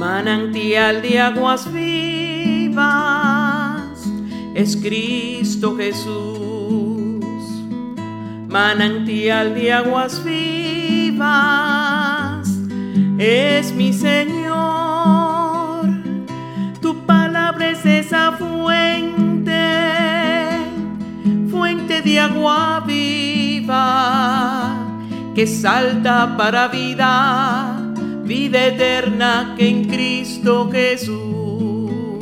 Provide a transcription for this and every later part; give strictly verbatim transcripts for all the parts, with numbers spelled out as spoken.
manantial de aguas vivas, es Cristo Jesús. Manantial de aguas vivas, es mi Señor. Tu palabra es esa fuente, fuente de agua viva, que salta para vida, vida eterna que en Cristo Jesús.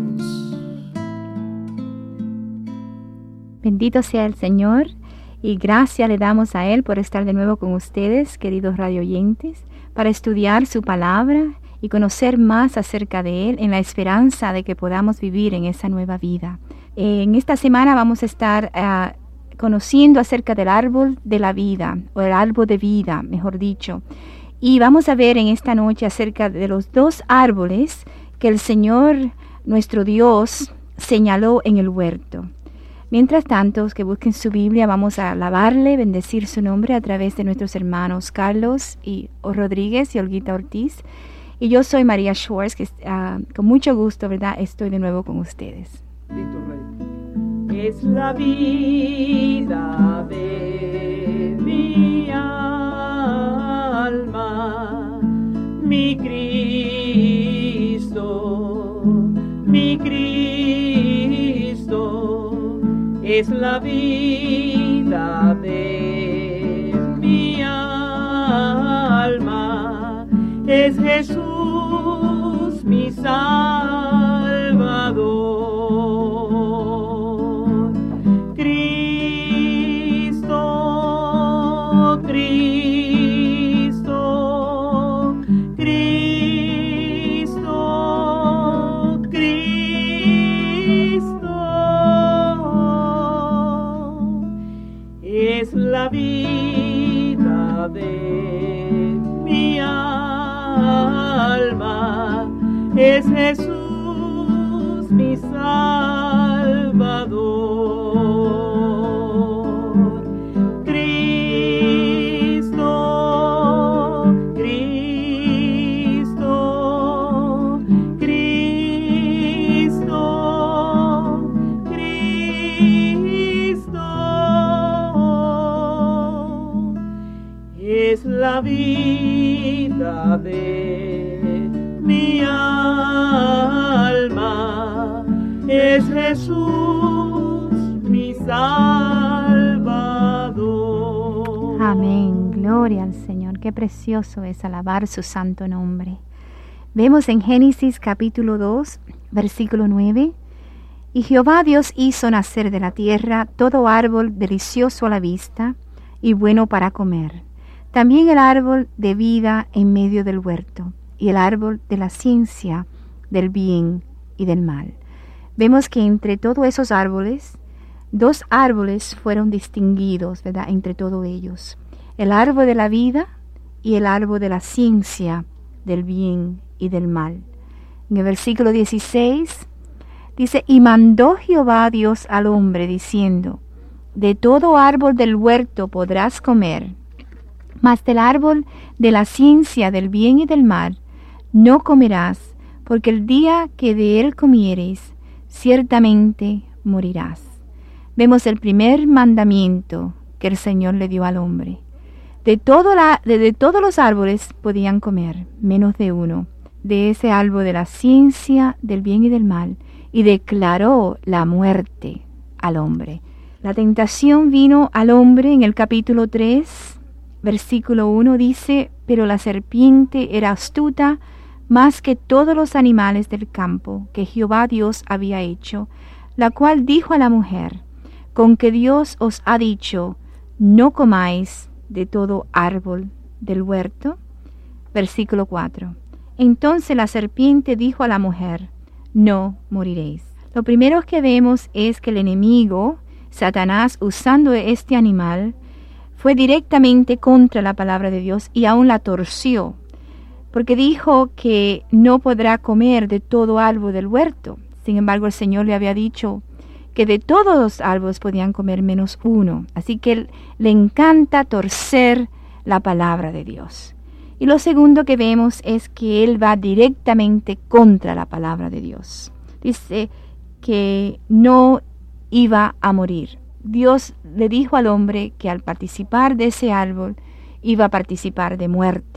Bendito sea el Señor, y gracias le damos a Él por estar de nuevo con ustedes, queridos radioyentes, para estudiar su palabra y conocer más acerca de Él en la esperanza de que podamos vivir en esa nueva vida. En esta semana vamos a estar uh, conociendo acerca del árbol de la vida, o el árbol de vida, mejor dicho. Y vamos a ver en esta noche acerca de los dos árboles que el Señor, nuestro Dios, señaló en el huerto. Mientras tanto, que busquen su Biblia, vamos a alabarle, bendecir su nombre a través de nuestros hermanos Carlos y Rodríguez y Olguita Ortiz. Y yo soy María Schwartz, que uh, con mucho gusto, ¿verdad?, estoy de nuevo con ustedes. Es la vida de mi alma, mi Cristo, mi Cristo, es la vida de mi alma, es Jesús mi Salvador. Cristo, Cristo, Cristo, Cristo, es la vida de mi alma, es Jesús mi Salvador. Cristo, Cristo, Cristo, Cristo, es la vida de mi alma, es Jesús mi Salvador. Amén, gloria al Señor. Qué precioso es alabar su santo nombre. Vemos en Génesis capítulo dos, versículo nueve. Y Jehová Dios hizo nacer de la tierra todo árbol delicioso a la vista y bueno para comer. También el árbol de vida en medio del huerto, y el árbol de la ciencia del bien y del mal. Vemos que entre todos esos árboles, dos árboles fueron distinguidos, ¿verdad?, entre todos ellos. El árbol de la vida y el árbol de la ciencia del bien y del mal. En el versículo dieciséis dice, y mandó Jehová Dios al hombre diciendo, de todo árbol del huerto podrás comer, mas del árbol de la ciencia del bien y del mal no comerás, porque el día que de él comieres, ciertamente morirás. Vemos el primer mandamiento que el Señor le dio al hombre. De, todo la, de, de todos los árboles podían comer, menos de uno, de ese árbol de la ciencia del bien y del mal, y declaró la muerte al hombre. La tentación vino al hombre en el capítulo tres, versículo uno, dice, pero la serpiente era astuta más que todos los animales del campo que Jehová Dios había hecho, la cual dijo a la mujer, con que Dios os ha dicho, no comáis de todo árbol del huerto. Versículo cuatro. Entonces la serpiente dijo a la mujer, no moriréis. Lo primero que vemos es que el enemigo, Satanás, usando este animal, fue directamente contra la palabra de Dios y aún la torció, porque dijo que no podrá comer de todo árbol del huerto. Sin embargo, el Señor le había dicho que de todos los árboles podían comer menos uno. Así que él, le encanta torcer la palabra de Dios. Y lo segundo que vemos es que él va directamente contra la palabra de Dios. Dice que no iba a morir. Dios le dijo al hombre que al participar de ese árbol iba a participar de muerte.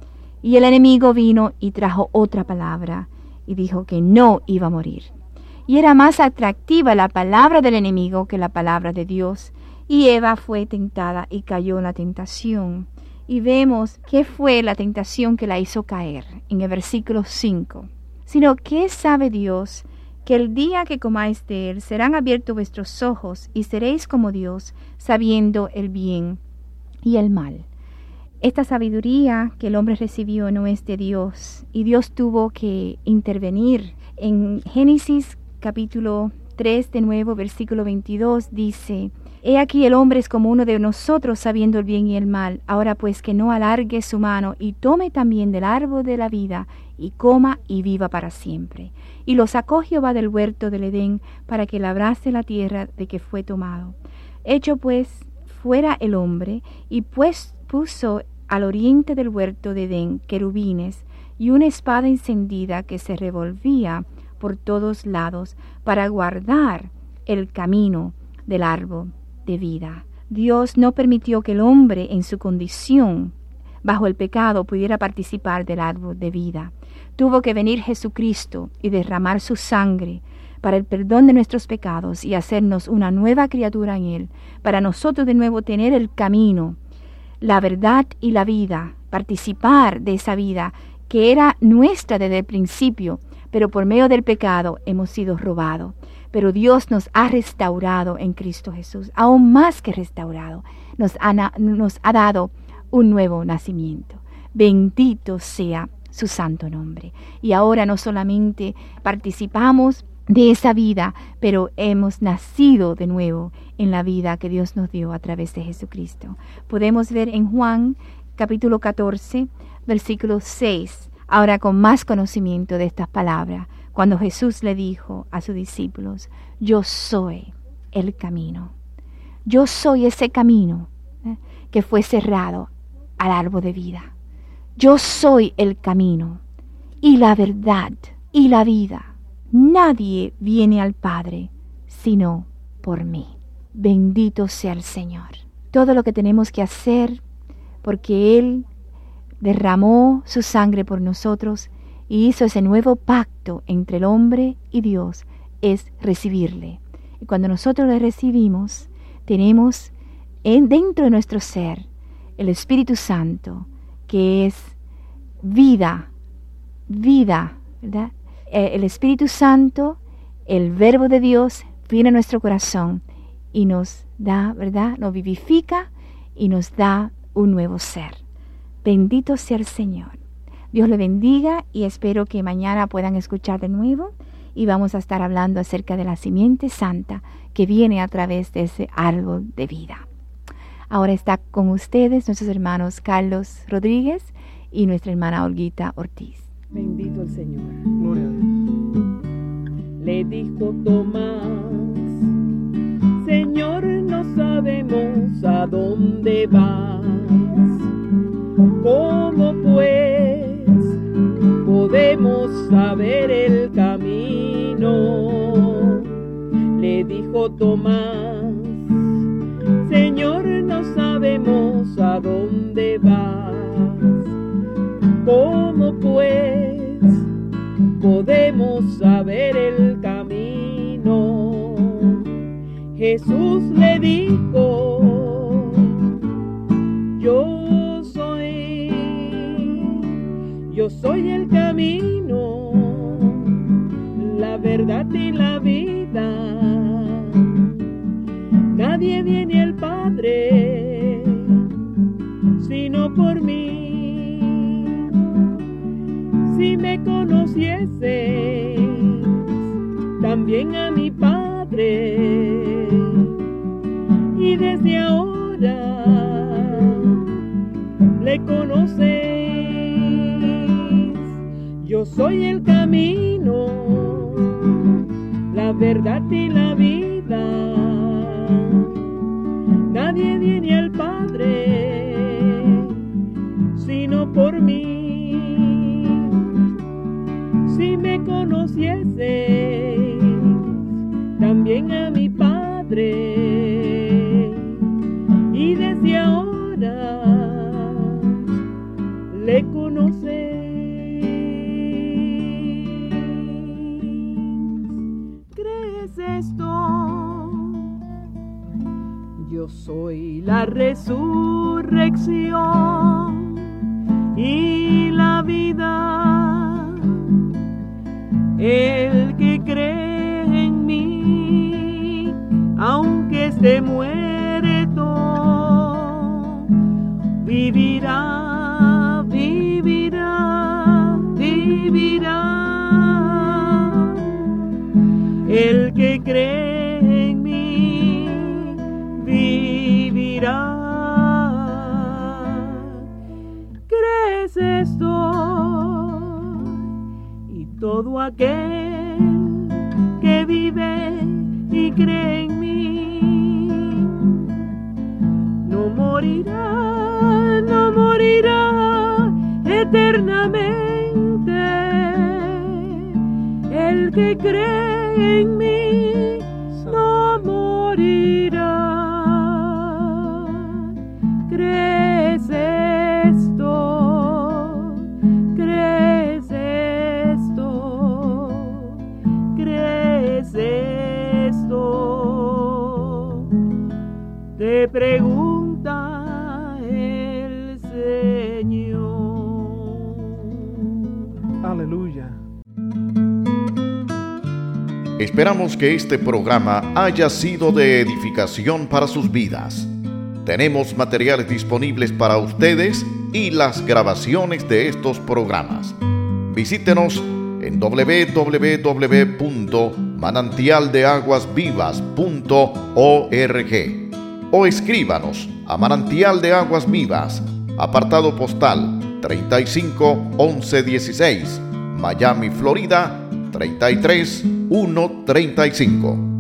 Y el enemigo vino y trajo otra palabra y dijo que no iba a morir. Y era más atractiva la palabra del enemigo que la palabra de Dios. Y Eva fue tentada y cayó en la tentación. Y vemos qué fue la tentación que la hizo caer en el versículo cinco. Sino que sabe Dios que el día que comáis de él serán abiertos vuestros ojos y seréis como Dios, sabiendo el bien y el mal. Esta sabiduría que el hombre recibió no es de Dios y Dios tuvo que intervenir. En Génesis capítulo tres de nuevo versículo veintidós dice: He aquí el hombre es como uno de nosotros sabiendo el bien y el mal. Ahora pues que no alargue su mano y tome también del árbol de la vida y coma y viva para siempre. Y lo sacó Jehová del huerto del Edén para que labrase la tierra de que fue tomado. Hecho pues fuera el hombre y pues puso al oriente del huerto de Edén querubines y una espada encendida que se revolvía por todos lados para guardar el camino del árbol de vida. Dios no permitió que el hombre en su condición bajo el pecado pudiera participar del árbol de vida. Tuvo que venir Jesucristo y derramar su sangre para el perdón de nuestros pecados y hacernos una nueva criatura en Él, para nosotros de nuevo tener el camino, la verdad y la vida, participar de esa vida que era nuestra desde el principio, pero por medio del pecado hemos sido robados. Pero Dios nos ha restaurado en Cristo Jesús, aún más que restaurado, nos ha, nos ha dado un nuevo nacimiento. Bendito sea su santo nombre. Y ahora no solamente participamos de esa vida, pero hemos nacido de nuevo en la vida que Dios nos dio a través de Jesucristo. Podemos ver en Juan capítulo catorce, versículo seis, ahora con más conocimiento de estas palabras, cuando Jesús le dijo a sus discípulos: yo soy el camino. Yo soy ese camino ¿eh? que fue cerrado al árbol de vida. Yo soy el camino y la verdad y la vida. Nadie viene al Padre sino por mí. Bendito sea el Señor. Todo lo que tenemos que hacer, porque Él derramó su sangre por nosotros y hizo ese nuevo pacto entre el hombre y Dios, es recibirle. Y cuando nosotros le recibimos, tenemos en, dentro de nuestro ser el Espíritu Santo, que es vida, vida, ¿verdad? El Espíritu Santo, el Verbo de Dios, viene a nuestro corazón y nos da, ¿verdad? Nos vivifica y nos da un nuevo ser. Bendito sea el Señor. Dios le bendiga y espero que mañana puedan escuchar de nuevo y vamos a estar hablando acerca de la simiente santa que viene a través de ese árbol de vida. Ahora está con ustedes nuestros hermanos Carlos Rodríguez y nuestra hermana Olguita Ortiz. Bendito el Señor. Gloria a Dios. Le dijo Tomás: Señor, no sabemos a dónde vas. ¿Cómo pues podemos saber el camino? Le dijo Tomás: Señor, no sabemos a dónde vas. ¿Cómo pues podemos saber el camino? Jesús le dijo: Yo soy, yo soy el camino, la verdad y la vida. Nadie viene al Padre sino por mí. Si me conocieses, también a mi Padre. Y desde ahora le conocéis. Yo soy el camino, la verdad y la vida. Nadie viene al Padre sino por mí. Si me conocieses, también a mi Padre, y desde ahora le conocéis. ¿Crees esto? Yo soy la resurrección y la vida. El que cree en mí, aunque esté muerto, vivirá, vivirá, vivirá. El que cree en mí, vivirá. ¿Crees esto? Y todo aquel que vive y cree en mí no morirá, no morirá eternamente. El que cree en mí no morirá. ¿Crees esto? ¿Crees esto? ¿Crees esto? Te pregunta el Señor. Aleluya. Esperamos que este programa haya sido de edificación para sus vidas. Tenemos materiales disponibles para ustedes y las grabaciones de estos programas. Visítenos en doble u doble u doble u punto manantial de aguas vivas punto org o escríbanos a Manantial de Aguas Vivas, apartado postal treinta y cinco once dieciséis, Miami, Florida treinta y tres mil ciento treinta y cinco.